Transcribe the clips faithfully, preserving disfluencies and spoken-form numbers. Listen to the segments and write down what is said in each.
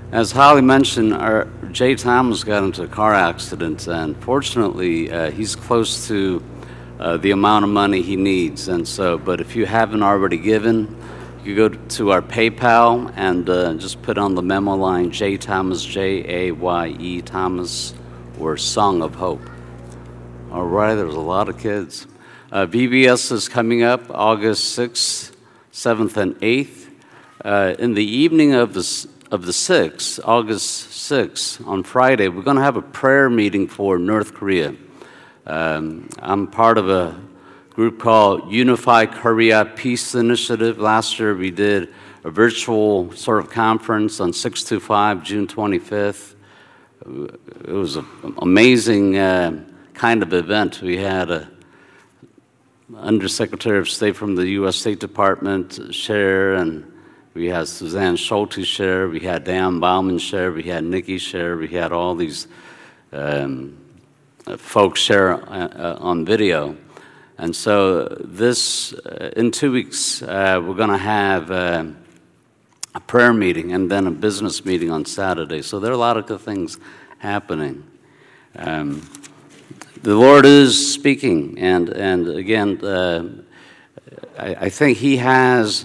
As Holly mentioned, our Jay Thomas got into a car accident, and fortunately, uh, he's close to uh, the amount of money he needs. And so, but if you haven't already given, you go to our PayPal and uh, just put on the memo line J Thomas, J A Y E Thomas, or Song of Hope. All right, there's a lot of kids. Uh, V B S is coming up August sixth, seventh, and eighth. Uh, in the evening of the of the sixth, August sixth, on Friday, we're going to have a prayer meeting for North Korea. Um, I'm part of a group called Unify Korea Peace Initiative. Last year we did a virtual sort of conference on six two five, June twenty-fifth. It was an amazing uh, kind of event. We had a Undersecretary of State from the U S State Department share, and we had Suzanne Schulte share, we had Dan Bauman share, we had Nikki share, we had all these um, folks share uh, on video. And so this, uh, in two weeks, uh, we're going to have uh, a prayer meeting and then a business meeting on Saturday. So there are a lot of good things happening. Um, the Lord is speaking, and, and again, uh, I, I think He has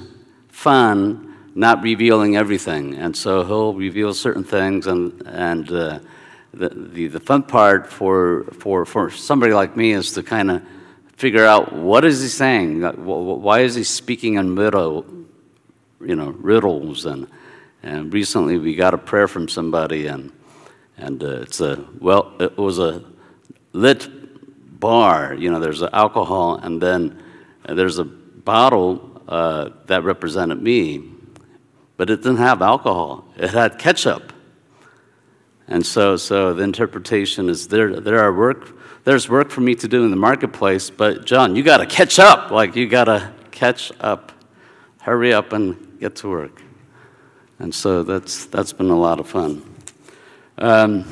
fun not revealing everything, and so He'll reveal certain things, and and uh, the, the the fun part for for for somebody like me is to kind of figure out what is He saying, why is He speaking in riddle, you know, riddles, and and recently we got a prayer from somebody, and and uh, it's a well, it was a lit bar, you know, there's alcohol, and then there's a bottle uh, that represented me. But it didn't have alcohol. It had ketchup. And so so the interpretation is there there are work there's work for me to do in the marketplace, but John, you got to catch up. Like you got to catch up. Hurry up and get to work. And so that's that's been a lot of fun. Um,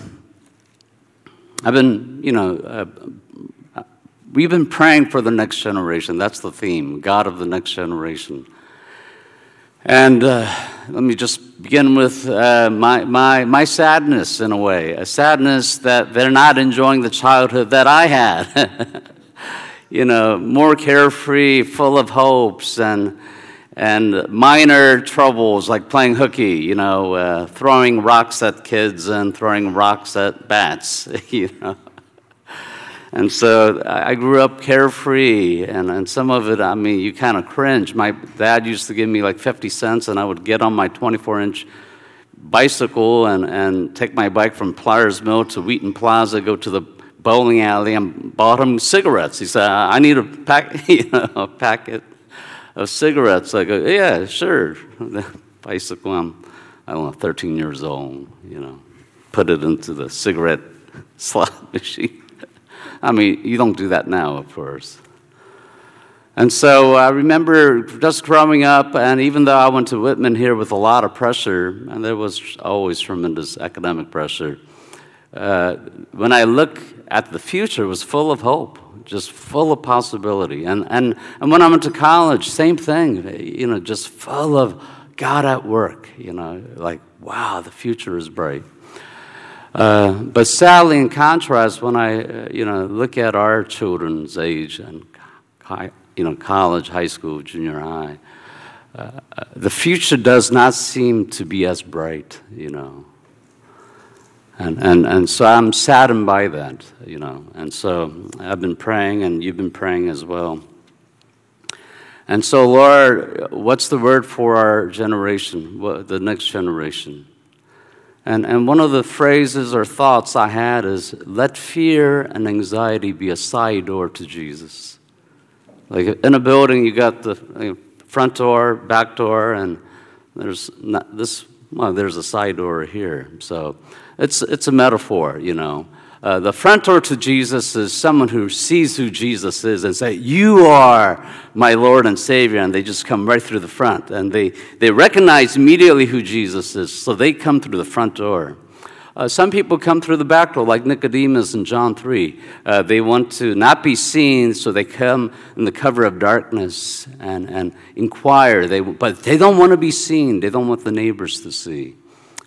I've been, you know, uh, we've been praying for the next generation. That's the theme, God of the next generation. And uh, let me just begin with uh, my, my, my sadness, in a way, a sadness that they're not enjoying the childhood that I had. You know, more carefree, full of hopes, and and minor troubles like playing hooky, you know, uh, throwing rocks at kids and throwing rocks at bats, you know. And so I grew up carefree, and, and some of it, I mean, you kind of cringe. My dad used to give me like fifty cents, and I would get on my twenty-four inch bicycle and, and take my bike from Pliers Mill to Wheaton Plaza, go to the bowling alley, and bought him cigarettes. He said, I need a, pack, you know, a packet of cigarettes. I go, yeah, sure. The bicycle, I'm, I don't know, thirteen years old, you know, put it into the cigarette slot machine. I mean, you don't do that now, of course. And so I remember just growing up, and even though I went to Whitman here with a lot of pressure, and there was always tremendous academic pressure, uh, when I look at the future, it was full of hope, just full of possibility. And, and, and when I went to college, same thing, you know, just full of God at work, you know, like, wow, the future is bright. Uh, but sadly, in contrast, when I, uh, you know, look at our children's age and, high, you know, college, high school, junior high, uh, the future does not seem to be as bright, you know. And, and and so I'm saddened by that, you know. And so I've been praying, and you've been praying as well. And so, Lord, what's the word for our generation, what, the next generation? And and one of the phrases or thoughts I had is, let fear and anxiety be a side door to Jesus. Like in a building, you got the you know, front door, back door, and there's not this. Well, there's a side door here. So it's it's a metaphor, you know. Uh, the front door to Jesus is someone who sees who Jesus is and say, you are my Lord and Savior, and they just come right through the front. And they, they recognize immediately who Jesus is, so they come through the front door. Uh, some people come through the back door, like Nicodemus in John three. Uh, they want to not be seen, so they come in the cover of darkness and, and inquire. They, but they don't want to be seen. They don't want the neighbors to see.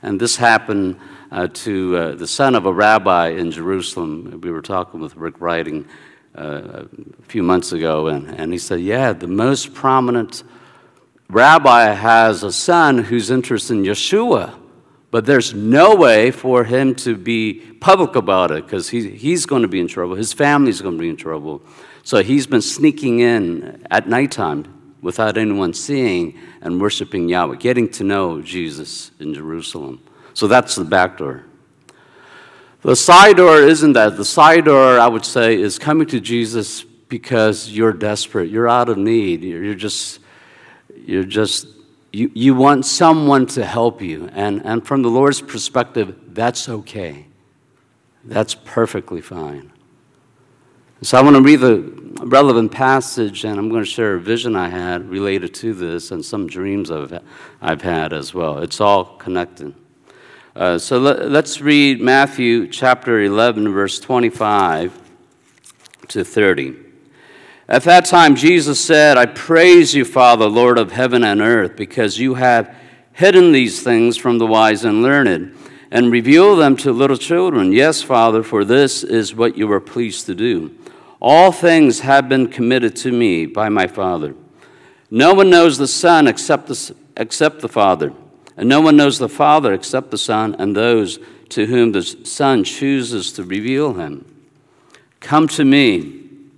And this happened uh, to uh, the son of a rabbi in Jerusalem. We were talking with Rick Writing uh, a few months ago, and, and he said, yeah, the most prominent rabbi has a son who's interested in Yeshua, but there's no way for him to be public about it because he, he's going to be in trouble. His family's going to be in trouble. So he's been sneaking in at nighttime without anyone seeing and worshiping Yahweh, getting to know Jesus in Jerusalem. So that's the back door. The side door isn't that. The side door, I would say, is coming to Jesus because you're desperate. You're out of need. You're just, you're just, you, you want someone to help you. And, and from the Lord's perspective, that's okay. That's perfectly fine. So I want to read the relevant passage, and I'm going to share a vision I had related to this and some dreams I've, I've had as well. It's all connected. Uh, so let, let's read Matthew chapter eleven, verse twenty-five to thirty. At that time, Jesus said, I praise you, Father, Lord of heaven and earth, because you have hidden these things from the wise and learned, and revealed them to little children. Yes, Father, for this is what you were pleased to do. All things have been committed to me by my Father. No one knows the Son except the, except the Father, and no one knows the Father except the Son and those to whom the Son chooses to reveal him. Come to me,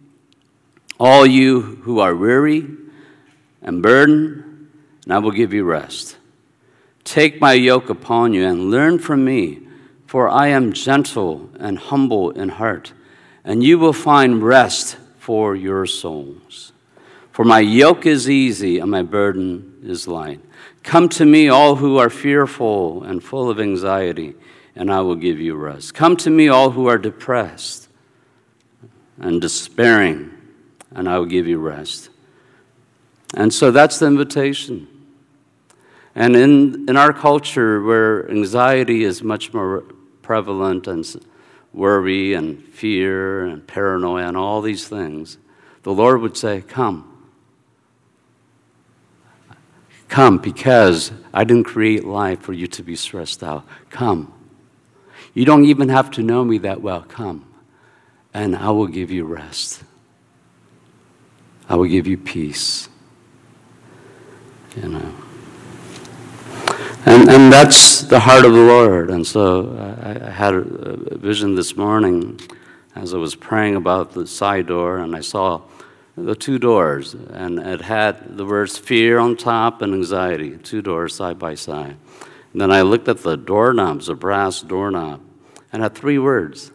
all you who are weary and burdened, and I will give you rest. Take my yoke upon you and learn from me, for I am gentle and humble in heart, and you will find rest for your souls. For my yoke is easy and my burden is light. Come to me, all who are fearful and full of anxiety, and I will give you rest. Come to me, all who are depressed and despairing, and I will give you rest. And so that's the invitation. And in, in our culture where anxiety is much more prevalent and worry and fear and paranoia and all these things, the Lord would say, come. Come, because I didn't create life for you to be stressed out. Come. You don't even have to know me that well. Come, and I will give you rest. I will give you peace. You know. And and that's the heart of the Lord. And so I, I had a vision this morning as I was praying about the side door, and I saw the two doors, and it had the words fear on top and anxiety, two doors side by side. And then I looked at the doorknobs, a brass doorknob, and had three words.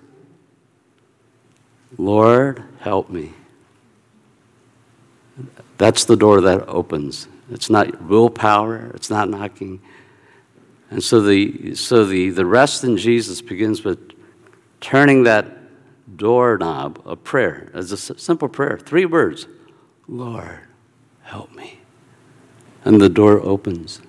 Lord, help me. That's the door that opens. It's not willpower, it's not knocking. And so the so the, the rest in Jesus begins with turning that doorknob of prayer. It's a simple prayer, three words. Lord, help me. And the door opens.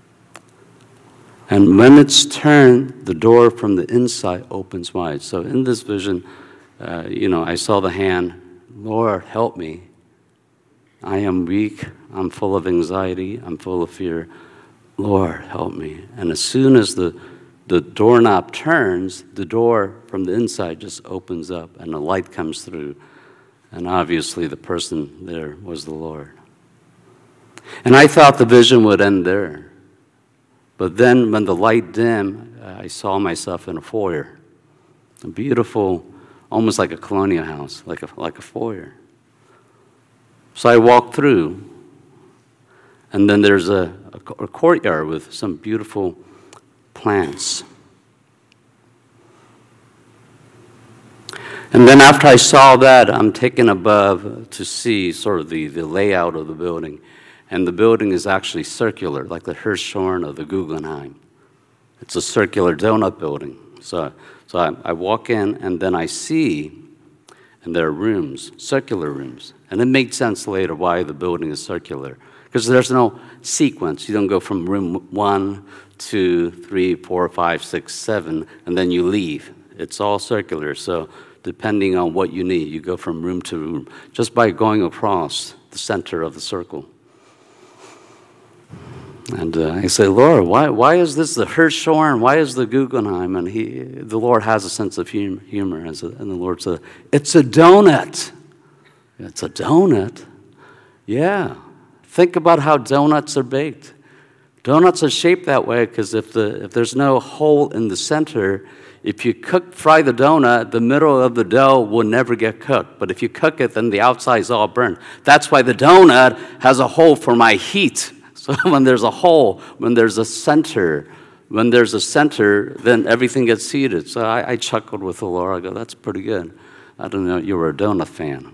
And when it's turned, the door from the inside opens wide. So in this vision, uh, you know, I saw the hand, Lord, help me. I am weak. I'm full of anxiety. I'm full of fear. Lord, help me. And as soon as the, the doorknob turns, the door from the inside just opens up and the light comes through. And obviously the person there was the Lord. And I thought the vision would end there. But then when the light dimmed, I saw myself in a foyer. A beautiful, almost like a colonial house, like a, like a foyer. So I walked through, and then there's a, a, a courtyard with some beautiful plants. And then after I saw that, I'm taken above to see sort of the, the layout of the building. And the building is actually circular, like the Hirshhorn of the Guggenheim. It's a circular donut building. So, so I, I walk in, and then I see, and there are rooms, circular rooms. And it made sense later why the building is circular. Because there's no sequence. You don't go from room one, two, three, four, five, six, seven, and then you leave. It's all circular. So depending on what you need, you go from room to room, just by going across the center of the circle. And uh, I say, Lord, why why is this the Hirshhorn? Why is the Guggenheim? And he, the Lord has a sense of hum- humor. And the Lord said, it's a donut. It's a donut? Yeah. Think about how donuts are baked. Donuts are shaped that way because if the if there's no hole in the center, if you cook fry the donut, the middle of the dough will never get cooked. But if you cook it, then the outside is all burnt. That's why the donut has a hole for my heat. So when there's a hole, when there's a center, when there's a center, then everything gets heated. So I, I chuckled with the Lord. I go, that's pretty good. I didn't know you were a donut fan.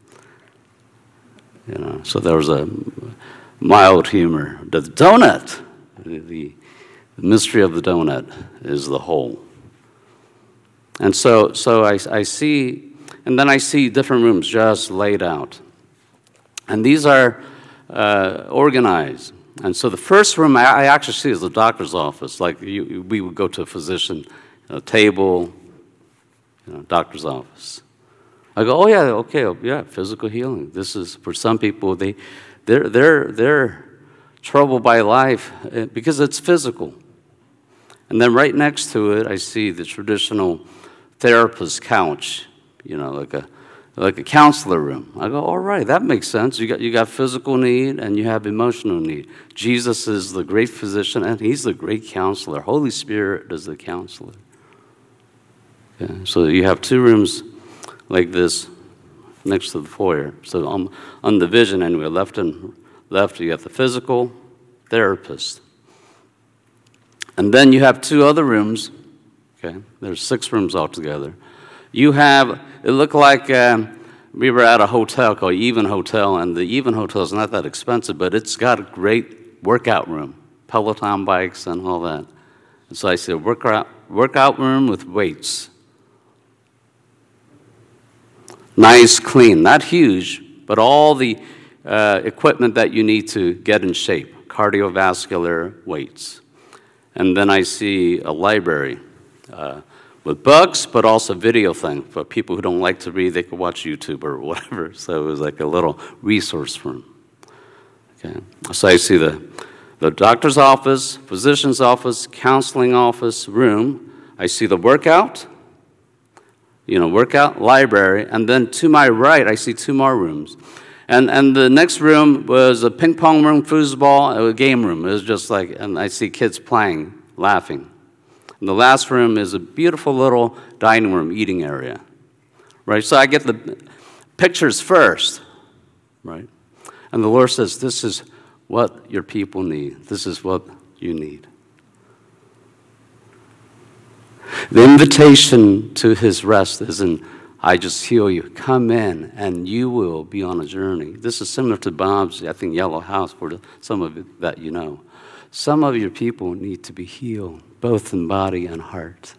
You know, so there was a mild humor. The donut, the, the mystery of the donut is the hole. And so, so I, I see, and then I see different rooms just laid out. And these are uh, organized. And so the first room I, I actually see is the doctor's office. Like you, we would go to a physician, a table, you know, doctor's office. I go, oh yeah, okay, yeah, physical healing. This is for some people. They, they're they're they're troubled by life because it's physical. And then right next to it, I see the traditional therapist couch. You know, like a like a counselor room. I go, all right, that makes sense. You got you got physical need and you have emotional need. Jesus is the great physician and he's the great counselor. Holy Spirit is the counselor. Okay, so you have two rooms like this next to the foyer. So on, on the vision anyway, left and left, you have the physical therapist. And then you have two other rooms. Okay, there's six rooms altogether. You have, it looked like um, we were at a hotel called Even Hotel, and the Even Hotel is not that expensive, but it's got a great workout room, Peloton bikes and all that. And so I said, workout, workout room with weights. Nice, clean, not huge, but all the uh, equipment that you need to get in shape, cardiovascular weights. And then I see a library uh, with books, but also video thing. For people who don't like to read, they could watch YouTube or whatever. So it was like a little resource room. Okay. So I see the, the doctor's office, physician's office, counseling office, room. I see the workout. You know, workout, library, and then to my right, I see two more rooms. And and the next room was a ping pong room, foosball, a game room. It was just like, and I see kids playing, laughing. And the last room is a beautiful little dining room, eating area, right? So I get the pictures first, right? And the Lord says, this is what your people need. This is what you need. The invitation to his rest isn't, I just heal you. Come in, and you will be on a journey. This is similar to Bob's, I think, Yellow House, for some of it that you know. Some of your people need to be healed, both in body and heart.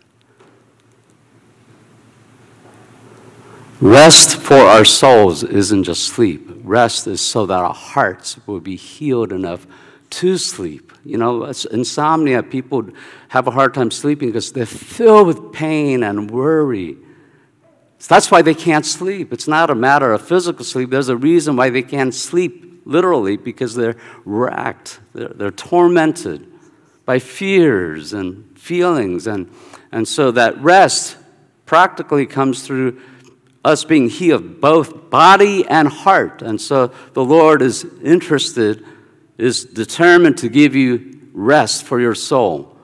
Rest for our souls isn't just sleep. Rest is so that our hearts will be healed enough to sleep. You know, insomnia, people have a hard time sleeping because they're filled with pain and worry. So that's why they can't sleep. It's not a matter of physical sleep. There's a reason why they can't sleep, literally, because they're racked. They're, they're tormented by fears and feelings. And, and so that rest practically comes through us being healed, both body and heart. And so the Lord is interested, is determined to give you rest for your soul.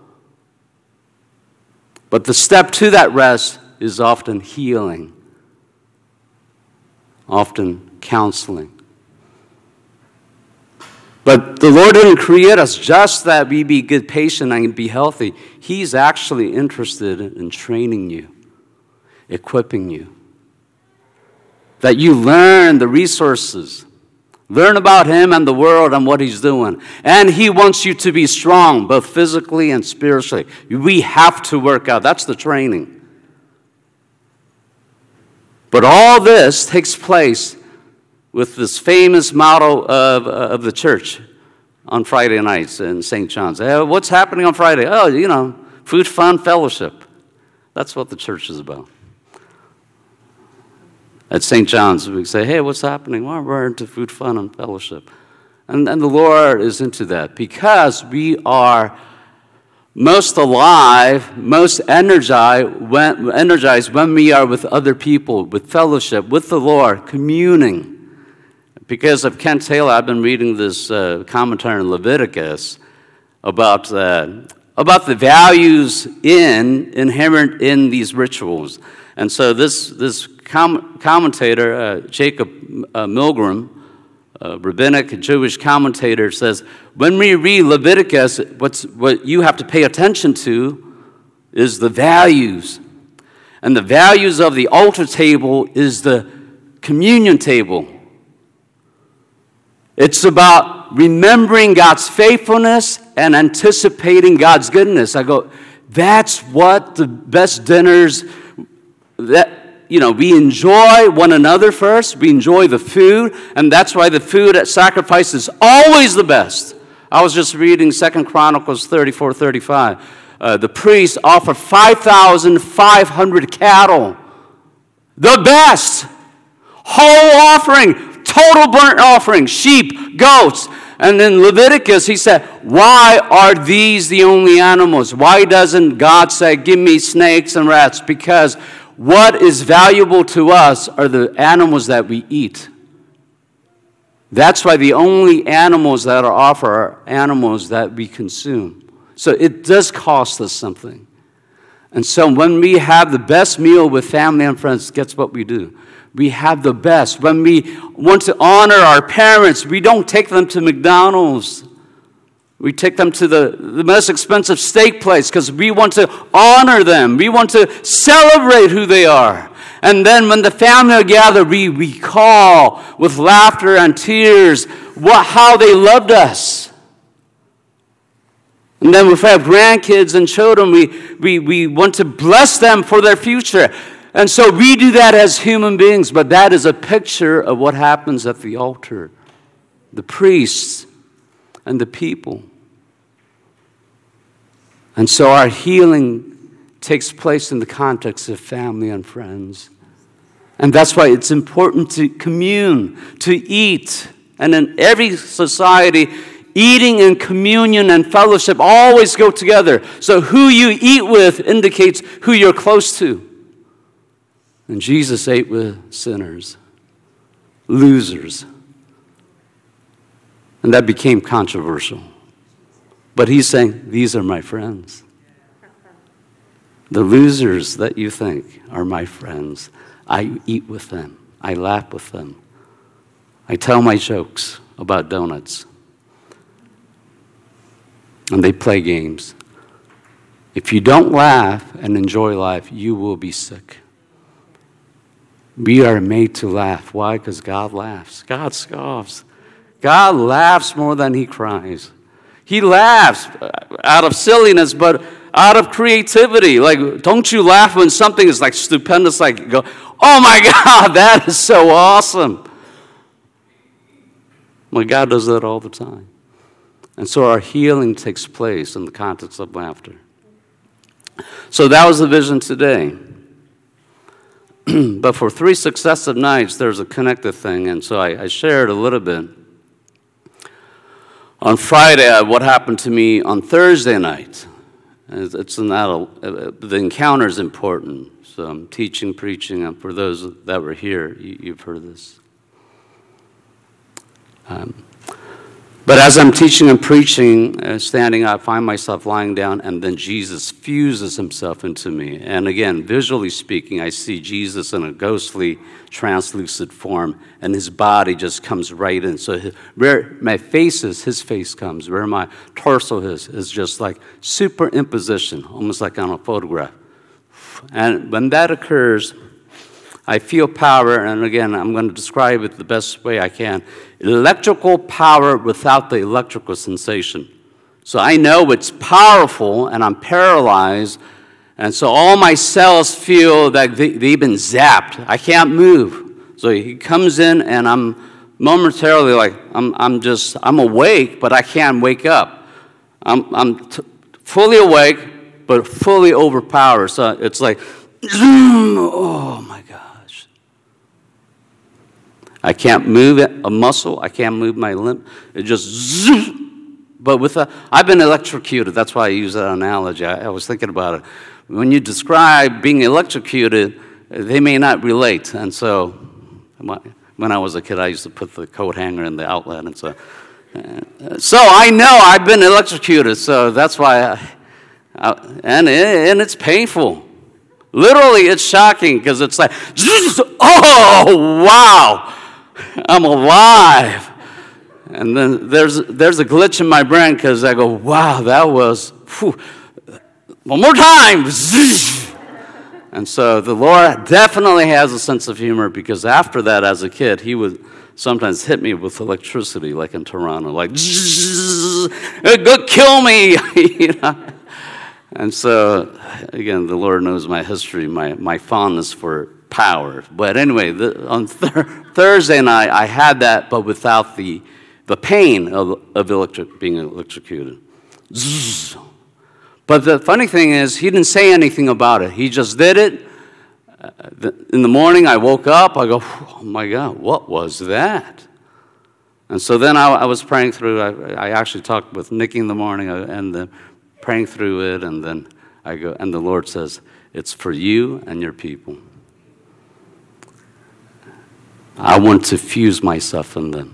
But the step to that rest is often healing, often counseling. But the Lord didn't create us just that we be good, patient, and be healthy. He's actually interested in training you, equipping you, that you learn the resources. Learn about him and the world and what he's doing. And he wants you to be strong, both physically and spiritually. We have to work out. That's the training. But all this takes place with this famous motto of, uh, of the church on Friday nights in Saint John's. Hey, what's happening on Friday? Oh, you know, food, fun, fellowship. That's what the church is about. At Saint John's, we say, hey, what's happening? Well, we're into food, fun, and fellowship. And, and the Lord is into that because we are most alive, most energized when, energized when we are with other people, with fellowship, with the Lord, communing. Because of Kent Taylor, I've been reading this uh, commentary on Leviticus about uh, about the values in inherent in these rituals. And so this this com- commentator, uh, Jacob uh, Milgram, a rabbinic Jewish commentator, says, when we read Leviticus, what's, what you have to pay attention to is the values. And the values of the altar table is the communion table. It's about remembering God's faithfulness and anticipating God's goodness. I go, that's what the best dinners, that you know, we enjoy one another first. We enjoy the food, and that's why the food at sacrifice is always the best. I was just reading Second Chronicles thirty-four thirty-five. Uh, the priests offer five thousand five hundred cattle. The best. Whole offering, total burnt offering, sheep, goats. And in Leviticus, he said, why are these the only animals? Why doesn't God say, give me snakes and rats? Because what is valuable to us are the animals that we eat. That's why the only animals that are offered are animals that we consume. So it does cost us something. And so when we have the best meal with family and friends, guess what we do? We have the best. When we want to honor our parents, we don't take them to McDonald's. We take them to the, the most expensive steak place because we want to honor them. We want to celebrate who they are. And then when the family gather, we recall with laughter and tears what, how they loved us. And then if we have grandkids and children, we, we, we want to bless them for their future. And so we do that as human beings, but that is a picture of what happens at the altar. The priests and the people. And so our healing takes place in the context of family and friends. And that's why it's important to commune, to eat. And in every society, eating and communion and fellowship always go together. So who you eat with indicates who you're close to. And Jesus ate with sinners, losers. And that became controversial. But he's saying, these are my friends. The losers that you think are my friends. I eat with them. I laugh with them. I tell my jokes about donuts. And they play games. If you don't laugh and enjoy life, you will be sick. We are made to laugh. Why? Because God laughs. God scoffs. God laughs more than he cries. He laughs out of silliness, but out of creativity. Like, don't you laugh when something is like stupendous, like you go, oh my God, that is so awesome. Well, God does that all the time. And so our healing takes place in the context of laughter. So that was the vision today. But for three successive nights, there's a connected thing. And so I, I shared a little bit. On Friday, what happened to me on Thursday night. It's not a, the encounter is important. So I'm teaching, preaching, and for those that were here, you, you've heard this. Um, but as I'm teaching and preaching, uh, standing up, I find myself lying down, and then Jesus fuses himself into me. And again, visually speaking, I see Jesus in a ghostly, translucent form, and his body just comes right in. So his, where my face is, his face comes. Where my torso is, is just like superimposition, almost like on a photograph. And when that occurs, I feel power, and again, I'm going to describe it the best way I can. Electrical power without the electrical sensation. So I know it's powerful, and I'm paralyzed, and so all my cells feel that they, they've been zapped. I can't move. So he comes in, and I'm momentarily like, I'm, I'm just, I'm awake, but I can't wake up. I'm, I'm t- fully awake, but fully overpowered. So it's like, zoom, oh my God. I can't move limb, a muscle. I can't move my limb. It just zoom. But with a, I've been electrocuted. That's why I use that analogy. I, I was thinking about it. When you describe being electrocuted, they may not relate. And so when I was a kid, I used to put the coat hanger in the outlet. And so, so I know I've been electrocuted. So that's why, I, I, and, it, and it's painful. Literally, it's shocking because it's like, oh, wow, I'm alive. And then there's there's a glitch in my brain because I go, wow, that was, whew, one more time. And so the Lord definitely has a sense of humor because after that, as a kid, he would sometimes hit me with electricity, like in Toronto, like, go kill me. You know? And so, again, the Lord knows my history, my, my fondness for power. But anyway, the, on th- Thursday night, I had that, but without the the pain of, of electric, being electrocuted. Zzz. But the funny thing is, he didn't say anything about it. He just did it. Uh, the, in the morning, I woke up. I go, oh my God, what was that? And so then I, I was praying through. I, I actually talked with Nikki in the morning uh, and the, praying through it. And then I go, and the Lord says, it's for you and your people. I want to fuse myself in them.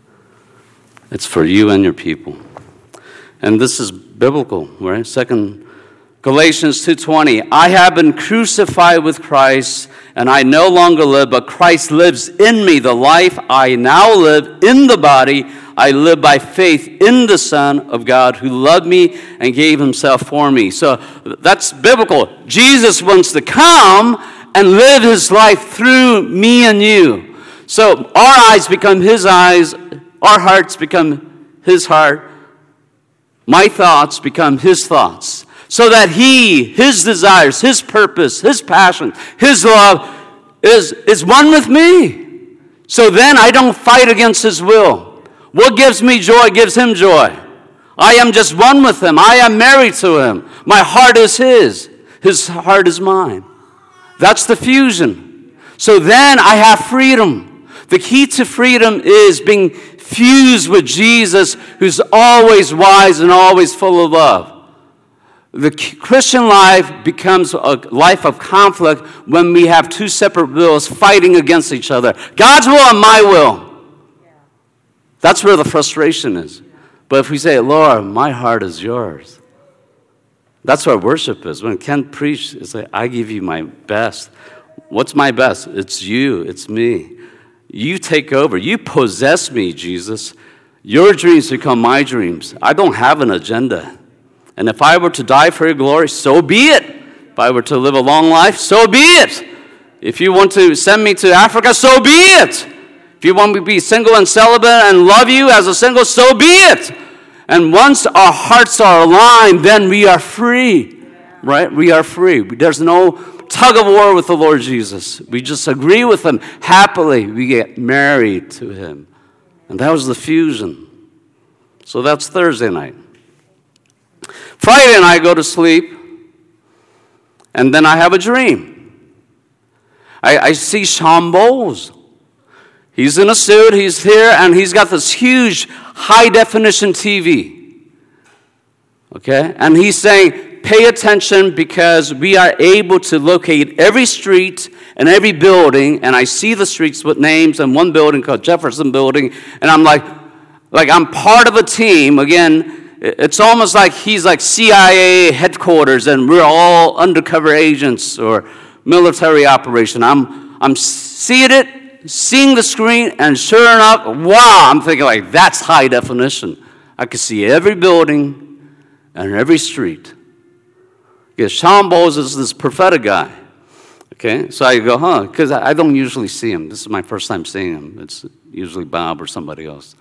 It's for you and your people. And this is biblical, right? Second Galatians two twenty. I have been crucified with Christ, and I no longer live, but Christ lives in me. The life I now live in the body, I live by faith in the Son of God who loved me and gave himself for me. So that's biblical. Jesus wants to come and live his life through me and you. So our eyes become his eyes. Our hearts become his heart. My thoughts become his thoughts. So that he, his desires, his purpose, his passion, his love is, is one with me. So then I don't fight against his will. What gives me joy gives him joy. I am just one with him. I am married to him. My heart is his. His heart is mine. That's the fusion. So then I have freedom. The key to freedom is being fused with Jesus, who's always wise and always full of love. The Christian life becomes a life of conflict when we have two separate wills fighting against each other. God's will and my will. That's where the frustration is. But if we say, Lord, my heart is yours. That's what worship is. When Ken preached, it's like, I give you my best. What's my best? It's you. It's me. You take over. You possess me, Jesus. Your dreams become my dreams. I don't have an agenda. And if I were to die for your glory, so be it. If I were to live a long life, so be it. If you want to send me to Africa, so be it. If you want me to be single and celibate and love you as a single, so be it. And once our hearts are aligned, then we are free. Right? We are free. There's no tug of war with the Lord Jesus. We just agree with him happily. We get married to him. And that was the fusion. So that's Thursday night. Friday night I go to sleep, and then I have a dream. I, I see Sean Bowles. He's in a suit, he's here, and he's got this huge high-definition T V. Okay? And he's saying, pay attention because we are able to locate every street and every building, and I see the streets with names and one building called Jefferson Building, and I'm like, like I'm part of a team. Again, it's almost like he's like C I A headquarters, and we're all undercover agents or military operation. I'm I'm seeing it, seeing the screen, and sure enough, wow! I'm thinking like that's high definition. I could see every building and every street. Because Sean Bowles is this prophetic guy. Okay, so I go, huh? Because I don't usually see him. This is my first time seeing him. It's usually Bob or somebody else.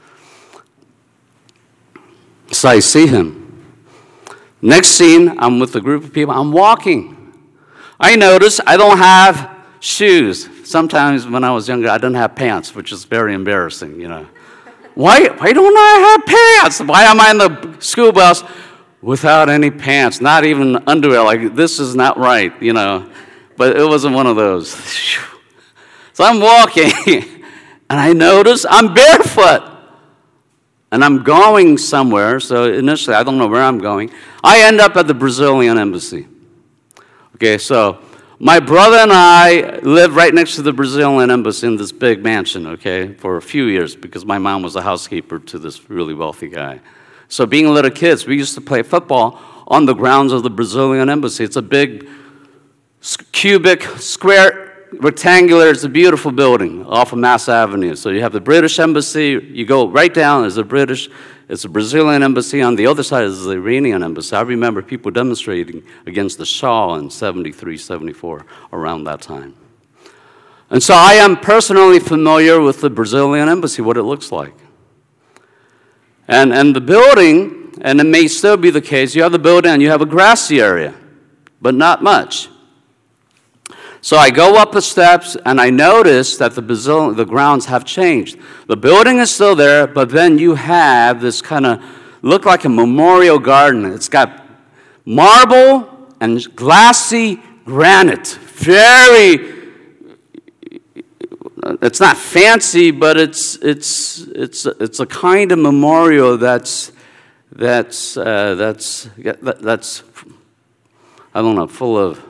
So I see him. Next scene, I'm with a group of people. I'm walking. I notice I don't have shoes. Sometimes when I was younger, I didn't have pants, which is very embarrassing, you know. Why, why don't I have pants? Why am I in the school bus without any pants, not even underwear? Like, this is not right, you know. But it wasn't one of those. So I'm walking, And I notice I'm barefoot. And I'm going somewhere, so initially I don't know where I'm going. I end up at the Brazilian embassy. Okay, so my brother and I lived right next to the Brazilian embassy in this big mansion, okay, for a few years because my mom was a housekeeper to this really wealthy guy. So being little kids, we used to play football on the grounds of the Brazilian embassy. It's a big cubic square rectangular. It's a beautiful building off of Mass Avenue. So you have the British embassy. You go right down. There's a British, it's a Brazilian embassy. On the other side is the Iranian embassy. I remember people demonstrating against the Shah in seventy-three, seventy-four, around that time. And so I am personally familiar with the Brazilian embassy, what it looks like. And, and the building, and it may still be the case, you have the building and you have a grassy area, but not much. So I go up the steps, and I notice that the Brazil, the grounds have changed. The building is still there, but then you have this kind of, look like a memorial garden. It's got marble and glassy granite. Very, it's not fancy, but it's it's it's it's a kind of memorial that's that's uh, that's that's I don't know, full of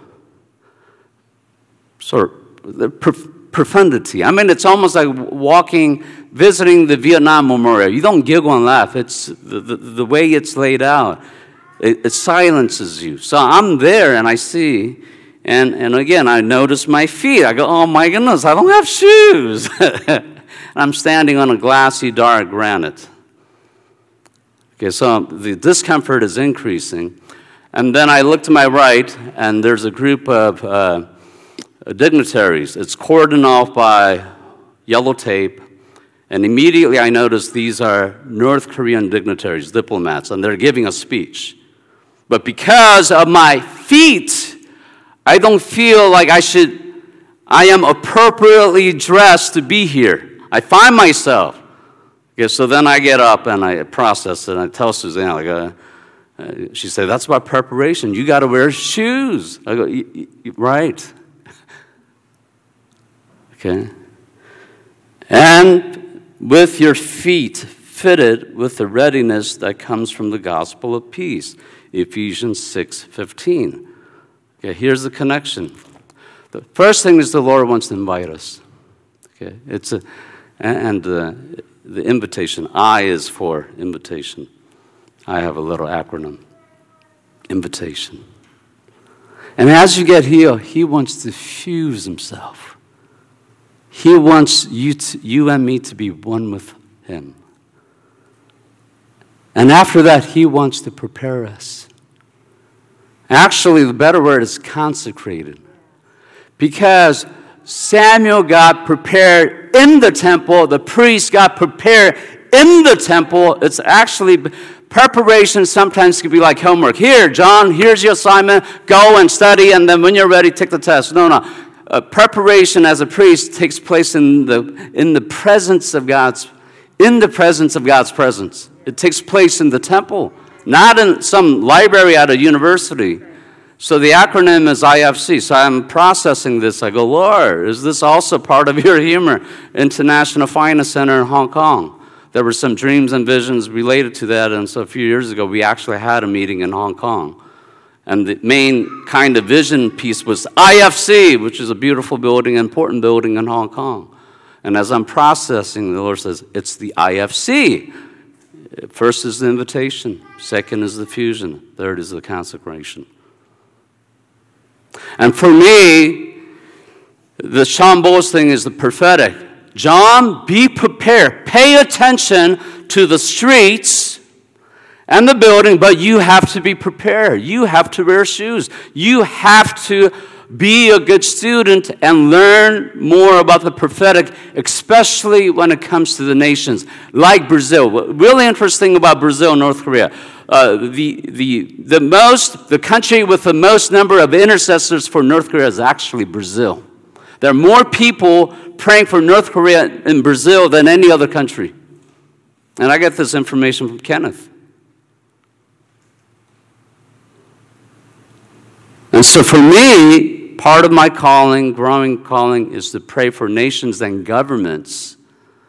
sort of profundity. I mean, it's almost like walking, visiting the Vietnam Memorial. You don't giggle and laugh. It's the, the, the way it's laid out. It, it silences you. So I'm there, and I see, and, and again, I notice my feet. I go, oh, my goodness, I don't have shoes. And I'm standing on a glassy, dark granite. Okay, so the discomfort is increasing. And then I look to my right, and there's a group of uh, dignitaries. It's cordoned off by yellow tape, and immediately I notice these are North Korean dignitaries, diplomats, and they're giving a speech. But because of my feet, I don't feel like I should, I am appropriately dressed to be here. I find myself. Okay, so then I get up and I process it, and I tell Suzanne, like, uh, uh, she said, that's about preparation. You got to wear shoes. I go, y- y- right. Okay, and with your feet fitted with the readiness that comes from the gospel of peace, Ephesians six fifteen. Okay, here's the connection. The first thing is the Lord wants to invite us. Okay, it's a and uh, the invitation. I is for invitation. I have a little acronym. Invitation. And as you get here, He wants to fuse Himself. He wants you, to, you and me to be one with Him. And after that, He wants to prepare us. Actually, the better word is consecrated. Because Samuel got prepared in the temple, the priest got prepared in the temple. It's actually, preparation sometimes can be like homework. Here, John, here's your assignment. Go and study, and then when you're ready, take the test. No, no. Uh, preparation as a priest takes place in the in the presence of God's in the presence of God's presence. It takes place in the temple, not in some library at a university. So the acronym is I F C. So I'm processing this. I go, Lord, is this also part of your humor? International Finance Center in Hong Kong. There were some dreams and visions related to that, and so a few years ago we actually had a meeting in Hong Kong. And the main kind of vision piece was I F C, which is a beautiful building, important building in Hong Kong. And as I'm processing, the Lord says, it's the I F C. First is the invitation. Second is the fusion. Third is the consecration. And for me, the Sean Bowles thing is the prophetic. John, be prepared. Pay attention to the streets and the building, but you have to be prepared. You have to wear shoes. You have to be a good student and learn more about the prophetic, especially when it comes to the nations, like Brazil. Really interesting about Brazil, North Korea. Uh, the, the, the, most, the country with the most number of intercessors for North Korea is actually Brazil. There are more people praying for North Korea in Brazil than any other country. And I get this information from Kenneth. And so for me, part of my calling, growing calling, is to pray for nations and governments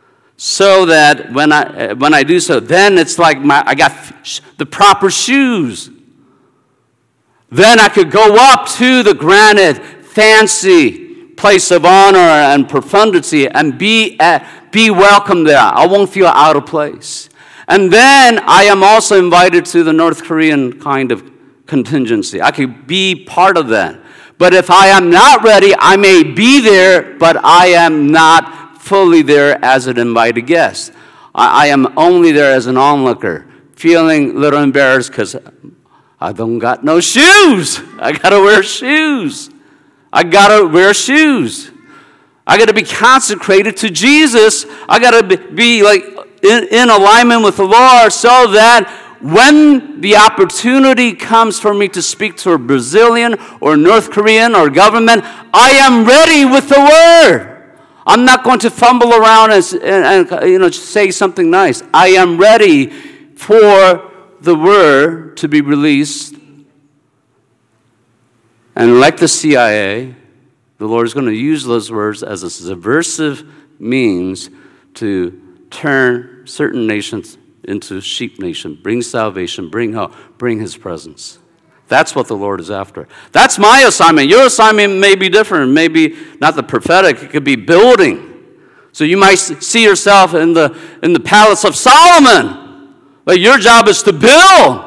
so that when I when I do so, then it's like my I got the proper shoes. Then I could go up to the granite, fancy place of honor and profundity and be at, be welcome there. I won't feel out of place. And then I am also invited to the North Korean kind of contingency. I could be part of that. But if I am not ready, I may be there, but I am not fully there as an invited guest. I, I am only there as an onlooker, feeling a little embarrassed because I don't got no shoes. I got to wear shoes. I got to wear shoes. I got to be consecrated to Jesus. I got to be, be like in, in alignment with the Lord so that when the opportunity comes for me to speak to a Brazilian or North Korean or government, I am ready with the word. I'm not going to fumble around and, and, and you know say something nice. I am ready for the word to be released. And like the C I A, the Lord is going to use those words as a subversive means to turn certain nations into sheep nation, bring salvation, bring hope, bring his presence. That's what the Lord is after. That's my assignment. Your assignment may be different. Maybe not the prophetic. It could be building. So you might see yourself in the in the palace of Solomon. But your job is to build.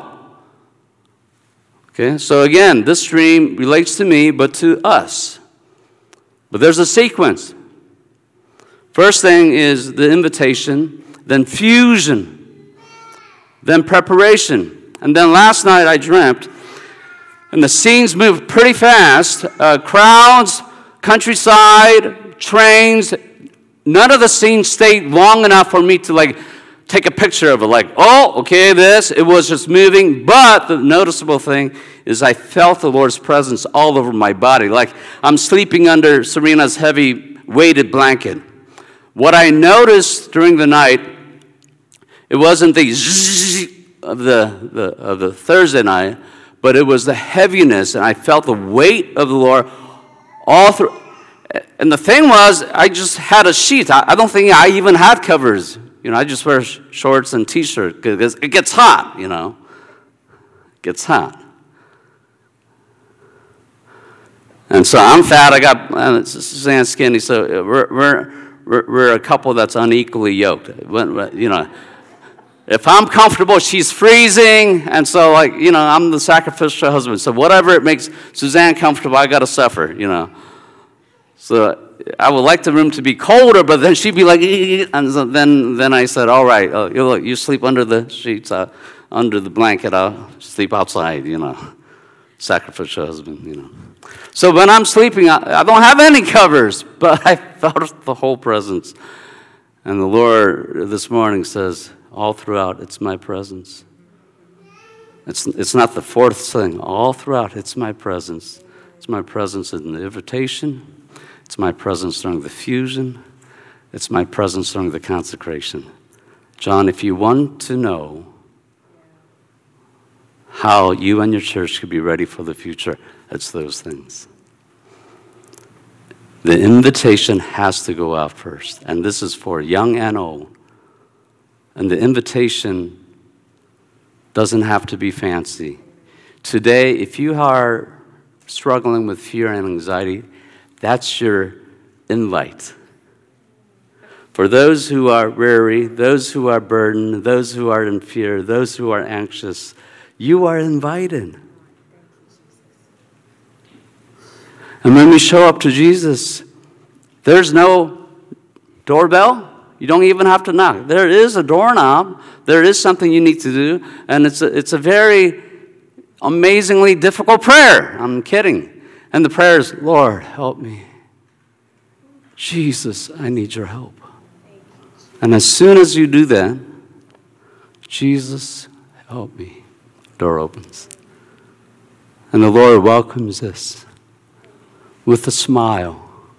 Okay, so again, this dream relates to me, but to us. But there's a sequence. First thing is the invitation, then fusion, then preparation. And then last night I dreamt, and the scenes moved pretty fast. Uh, crowds, countryside, trains. None of the scenes stayed long enough for me to like take a picture of it, like, oh, okay, this, it was just moving. But the noticeable thing is I felt the Lord's presence all over my body, like I'm sleeping under Serena's heavy weighted blanket. What I noticed during the night, it wasn't the zzz of the, the, of the Thursday night, but it was the heaviness, and I felt the weight of the Lord all through. And the thing was, I just had a sheet. I, I don't think I even had covers. You know, I just wear shorts and T-shirt because it gets hot, you know. It gets hot. And so I'm fat. I got uh, Suzanne's skinny. So we're, we're, we're, we're a couple that's unequally yoked. You know, if I'm comfortable, she's freezing. And so, like, you know, I'm the sacrificial husband. So whatever it makes Suzanne comfortable, I got to suffer, you know. So I would like the room to be colder, but then she'd be like, and so then then I said, all right, uh, you, look, you sleep under the sheets, uh, under the blanket, I'll sleep outside, you know, sacrificial husband, you know. So when I'm sleeping, I, I don't have any covers, but I felt the whole presence. And the Lord this morning says, all throughout, it's my presence. It's, it's not the fourth thing. All throughout, it's my presence. It's my presence in the invitation. It's my presence during the fusion. It's my presence during the consecration. John, if you want to know how you and your church could be ready for the future, it's those things. The invitation has to go out first, and this is for young and old. And the invitation doesn't have to be fancy. Today, if you are struggling with fear and anxiety, that's your invite. For those who are weary, those who are burdened, those who are in fear, those who are anxious, you are invited. And when we show up to Jesus, there's no doorbell. You don't even have to knock. There is a doorknob. There is something you need to do. And it's a, it's a very amazingly difficult prayer. I'm kidding. And the prayer is, Lord, help me. Jesus, I need your help. And as soon as you do that, Jesus, help me. Door opens. And the Lord welcomes us with a smile.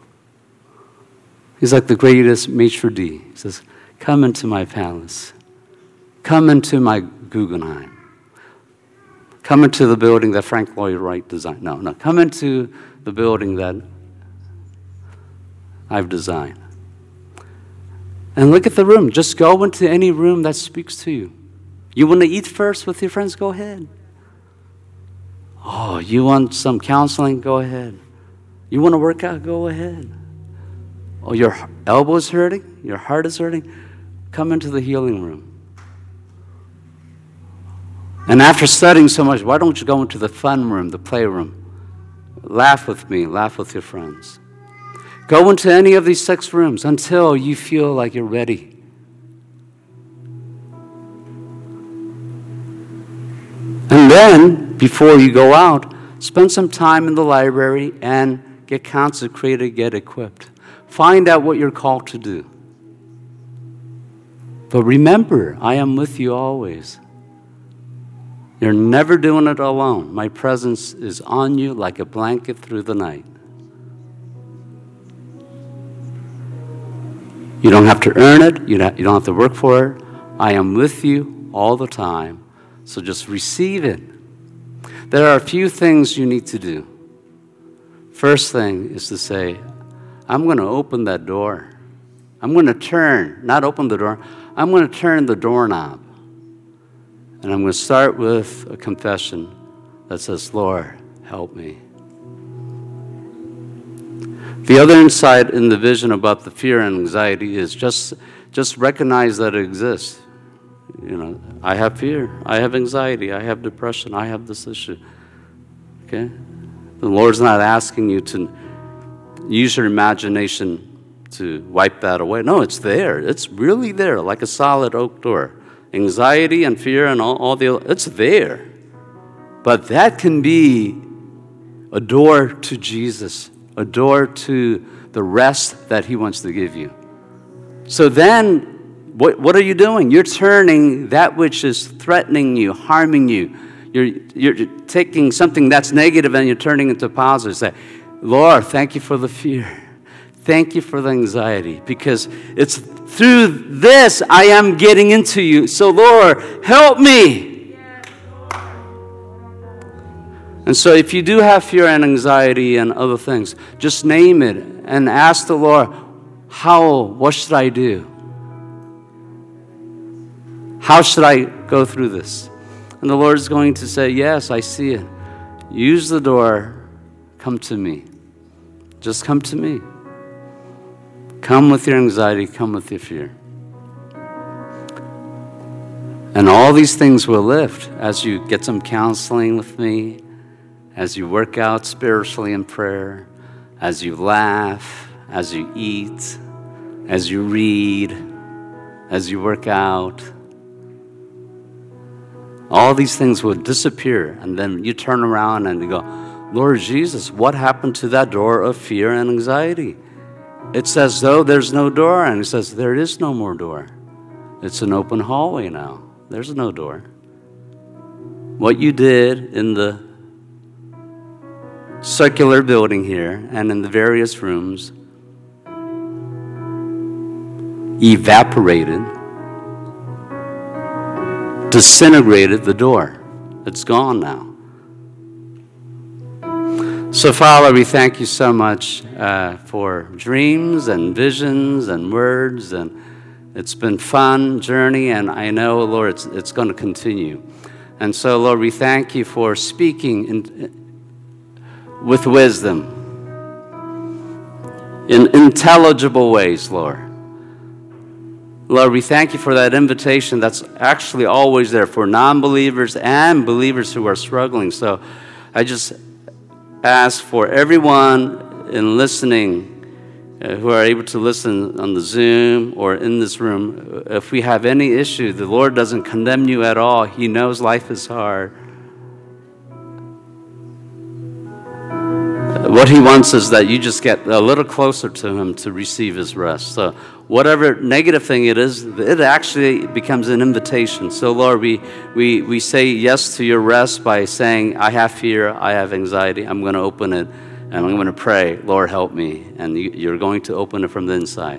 He's like the greatest maitre d'. He says, come into my palace. Come into my Guggenheim. Come into the building that Frank Lloyd Wright designed. No, no. Come into the building that I've designed. And look at the room. Just go into any room that speaks to you. You want to eat first with your friends? Go ahead. Oh, you want some counseling? Go ahead. You want to work out? Go ahead. Oh, your elbow is hurting? Your heart is hurting? Come into the healing room. And after studying so much, why don't you go into the fun room, the playroom? Laugh with me. Laugh with your friends. Go into any of these six rooms until you feel like you're ready. And then, before you go out, spend some time in the library and get consecrated, get equipped. Find out what you're called to do. But remember, I am with you always. You're never doing it alone. My presence is on you like a blanket through the night. You don't have to earn it. You don't have to work for it. I am with you all the time. So just receive it. There are a few things you need to do. First thing is to say, I'm going to open that door. I'm going to turn, not open the door, I'm going to turn the doorknob. And I'm going to start with a confession that says, Lord, help me. The other insight in the vision about the fear and anxiety is just, just recognize that it exists. You know, I have fear, I have anxiety, I have depression, I have this issue. Okay? The Lord's not asking you to use your imagination to wipe that away. No, it's there. It's really there, like a solid oak door. Anxiety and fear and all, all the, it's there. But that can be a door to Jesus, a door to the rest that he wants to give you. So then, what, what are you doing? You're turning that which is threatening you, harming you. You're, you're taking something that's negative and you're turning it to positive. Say, Lord, thank you for the fear. Thank you for the anxiety, because it's through this I am getting into you. So, Lord, help me. And so if you do have fear and anxiety and other things, just name it and ask the Lord, how, what should I do? How should I go through this? And the Lord is going to say, yes, I see it. Use the door. Come to me. Just come to me. Come with your anxiety. Come with your fear. And all these things will lift as you get some counseling with me, as you work out spiritually in prayer, as you laugh, as you eat, as you read, as you work out. All these things will disappear, and then you turn around and you go, Lord Jesus, what happened to that door of fear and anxiety? It's as though there's no door, and he says, there is no more door. It's an open hallway now. There's no door. What you did in the circular building here and in the various rooms evaporated, disintegrated the door. It's gone now. So, Father, we thank you so much uh, for dreams and visions and words, and it's been fun journey, and I know, Lord, it's, it's going to continue. And so, Lord, we thank you for speaking in, with wisdom in intelligible ways, Lord. Lord, we thank you for that invitation that's actually always there for non-believers and believers who are struggling. So I just ask for everyone in listening, uh, who are able to listen on the Zoom or in this room, if we have any issue, the Lord doesn't condemn you at all. He knows life is hard. What he wants is that you just get a little closer to him to receive his rest. So whatever negative thing it is, it actually becomes an invitation. So Lord, we, we, we say yes to your rest by saying, I have fear, I have anxiety, I'm going to open it, and I'm going to pray, Lord, help me. And you, you're going to open it from the inside.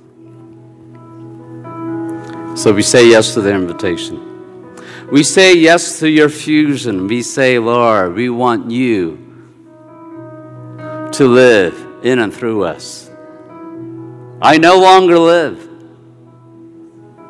So we say yes to the invitation. We say yes to your fusion. We say, Lord, we want you to live in and through us. I no longer live.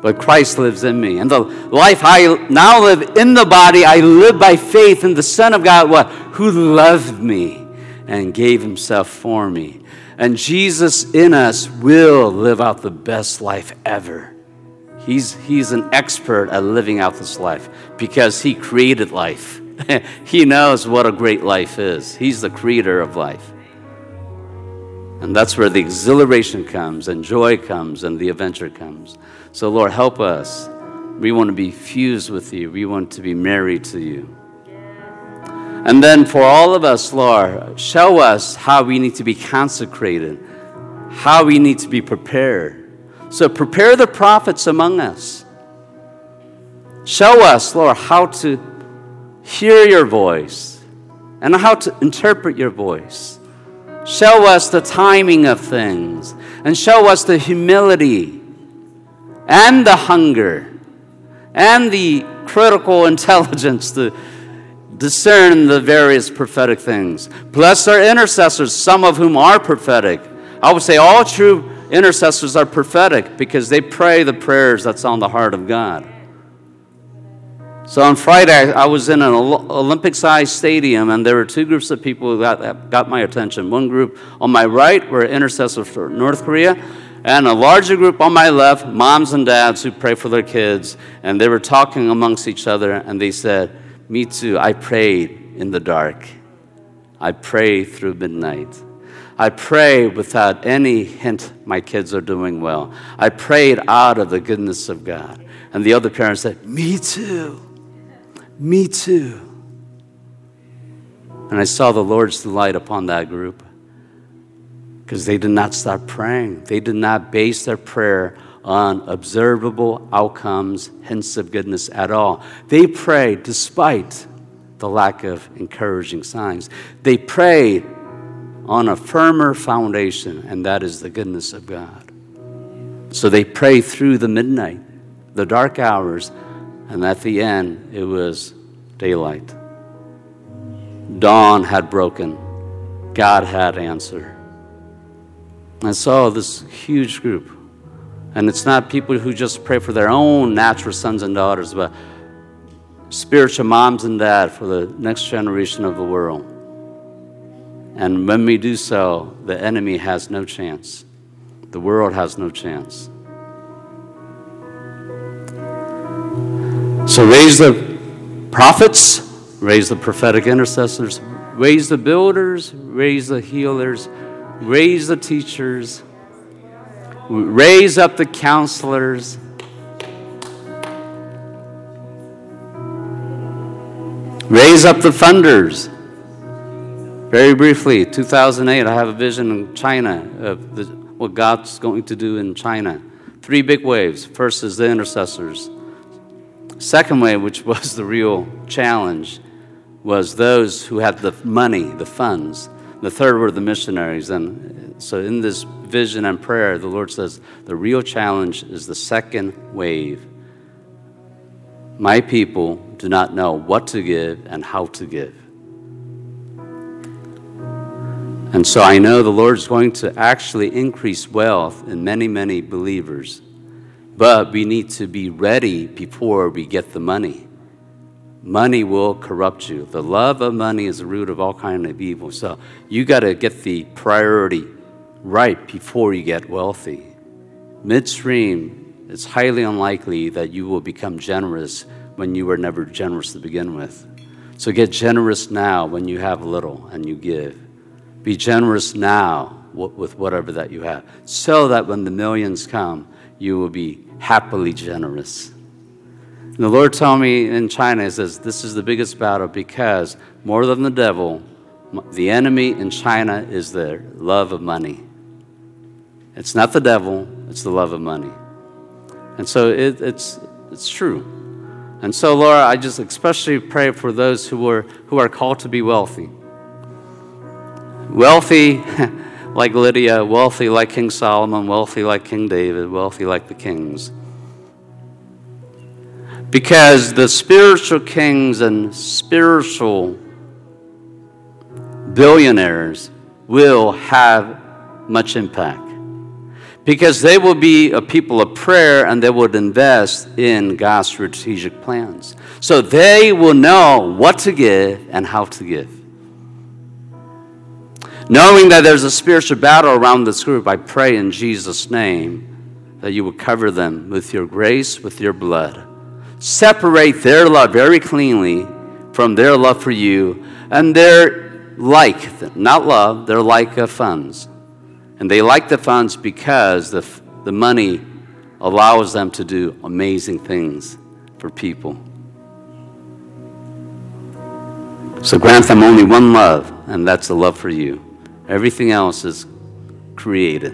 but Christ lives in me. And the life I now live in the body, I live by faith in the Son of God, what? Who loved me and gave himself for me. And Jesus in us will live out the best life ever. He's, he's an expert at living out this life because he created life. He knows what a great life is. He's the creator of life. And that's where the exhilaration comes and joy comes and the adventure comes. So Lord, help us. We want to be fused with you. We want to be married to you. And then for all of us, Lord, show us how we need to be consecrated, how we need to be prepared. So prepare the prophets among us. Show us, Lord, how to hear your voice and how to interpret your voice. Show us the timing of things and show us the humility and the hunger and the critical intelligence to discern the various prophetic things. Bless our intercessors, some of whom are prophetic. I would say all true intercessors are prophetic because they pray the prayers that's on the heart of God. So on Friday, I was in an Olympic-sized stadium, and there were two groups of people who got, got my attention. One group on my right were intercessors for North Korea, and a larger group on my left, moms and dads who pray for their kids, and they were talking amongst each other, and they said, me too, I prayed in the dark. I prayed through midnight. I pray without any hint my kids are doing well. I prayed out of the goodness of God. And the other parent said, me too. Me too. And I saw the Lord's delight upon that group because they did not stop praying. They did not base their prayer on observable outcomes, hints of goodness at all. They prayed despite the lack of encouraging signs. They prayed on a firmer foundation, and that is the goodness of God. So they prayed through the midnight, the dark hours, and at the end, it was daylight. Dawn had broken. God had answered. I saw this huge group. And it's not people who just pray for their own natural sons and daughters, but spiritual moms and dads for the next generation of the world. And when we do so, the enemy has no chance. The world has no chance. So raise the prophets, raise the prophetic intercessors, raise the builders, raise the healers, raise the teachers, raise up the counselors. Raise up the funders. Very briefly, two thousand eight, I have a vision in China of the, what God's going to do in China. Three big waves. First is the intercessors. Second wave, which was the real challenge, was those who had the money, the funds. The third were the missionaries. And so in this vision and prayer, the Lord says, the real challenge is the second wave. My people do not know what to give and how to give. And so I know the Lord is going to actually increase wealth in many, many believers. But we need to be ready before we get the money. Money will corrupt you. The love of money is the root of all kind of evil. So you got to get the priority right before you get wealthy. Midstream, it's highly unlikely that you will become generous when you were never generous to begin with. So get generous now when you have little and you give. Be generous now with whatever that you have, so that when the millions come, you will be happily generous. And the Lord told me in China, He says, this is the biggest battle because more than the devil, the enemy in China is the love of money. It's not the devil, it's the love of money. And so it, it's it's true. And so, Lord, I just especially pray for those who are who are called to be wealthy. Wealthy like Lydia, wealthy like King Solomon, wealthy like King David, wealthy like the kings. Because the spiritual kings and spiritual billionaires will have much impact. because they will be a people of prayer and they would invest in God's strategic plans. So they will know what to give and how to give. Knowing that there's a spiritual battle around this group, I pray in Jesus' name that you will cover them with your grace, with your blood. Separate their love very cleanly from their love for you and their like, not love, their like of funds. And they like the funds because the, the money allows them to do amazing things for people. So grant them only one love, and that's the love for you. Everything else is created.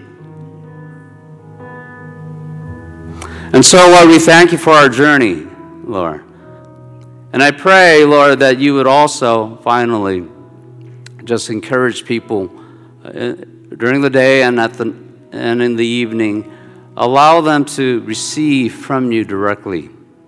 And so, Lord, we thank you for our journey, Lord. And I pray, Lord, that you would also finally just encourage people uh, during the day and at the and in the evening. Allow them to receive from you directly.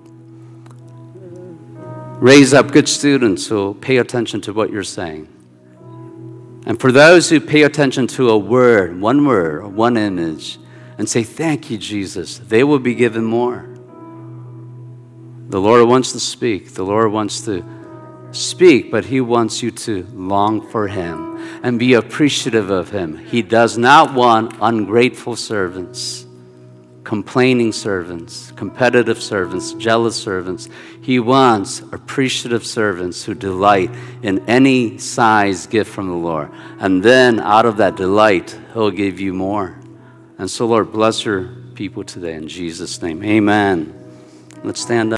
Raise up good students who will pay attention to what you're saying. And for those who pay attention to a word, one word, one image, and say, thank you, Jesus, they will be given more. The Lord wants to speak. The Lord wants to speak, but he wants you to long for him and be appreciative of him. He does not want ungrateful servants, complaining servants, competitive servants, jealous servants. He wants appreciative servants who delight in any size gift from the Lord. And then out of that delight, he'll give you more. And so, Lord, bless your people today in Jesus' name. Amen. Let's stand up.